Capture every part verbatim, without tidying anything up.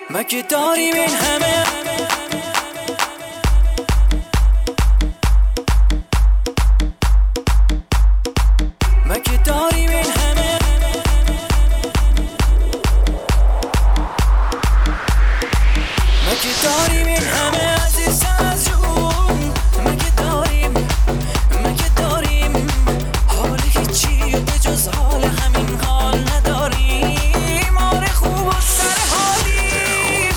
مگه داریم این همه مگه داریم این همه مگه داریم این همه عزیز از جون مگه داریم مگه داریم حال هیچی و به جز حال همین حال نداریم آره خوب و سر حالیم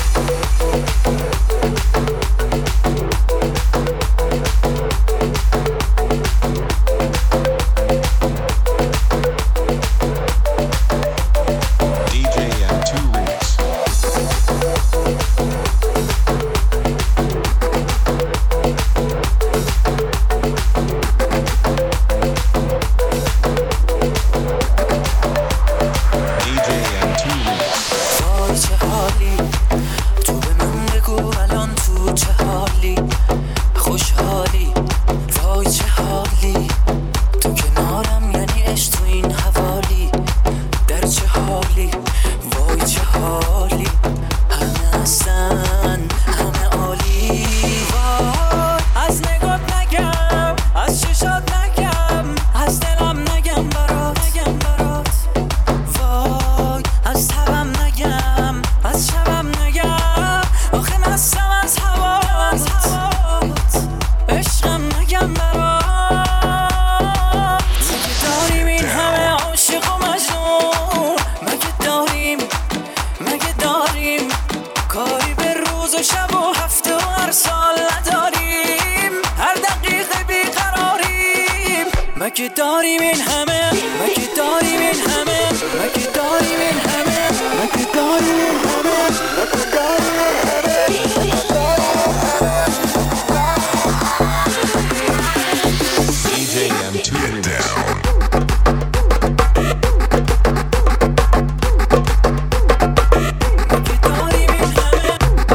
دی جی ام تو Remix. دی جی ام تو Remix. وای چه حالی تو به من بگو الان تو چه حالی خوشحالی وای چه حالی تو کنارم یعنی عشق تو این حوالی در چه حالی وای چه حالی همه هستن همه عالی وای از نگات نگم از چشات نگم از دلم نگم برات نگم برات وای از تبم نگم از شبم نگم آخه مستم از هوات عشقم نگم برات مگه داریم این همه عاشق و مجنون مگه داریم مگه داریم کاری به روز و شب و هفته و هر سال نداریم هر دقیقه بیقراریم مگه داریم این همه مگه داریم این همه مگه داریم این همه مگه داریم این همه مگه داریم این دی جی ام تو Remix. مگه داریم این همه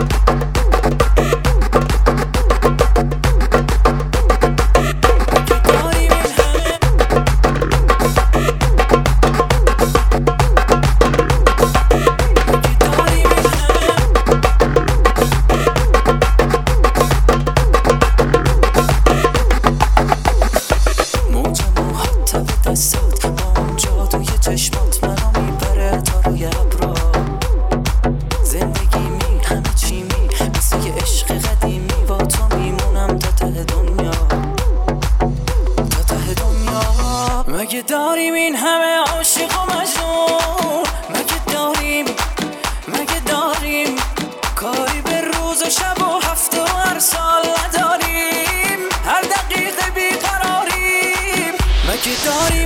مگه داریم این همه مگه داریم این همه موج موهات تب دستات با اون جادوی چشمات منو میبره تا روی ابرا زندگی می همه چی می مثل یه عشق قدیمی با تو میمونم تا ته دنیا تا ته دنیا مگه داریم این همه عاشق و مجنون مگه داریم مگه داریم کاری به روز و شب و هفته و هر سال نداریم هر دقیقه بیقراریم مگه داریم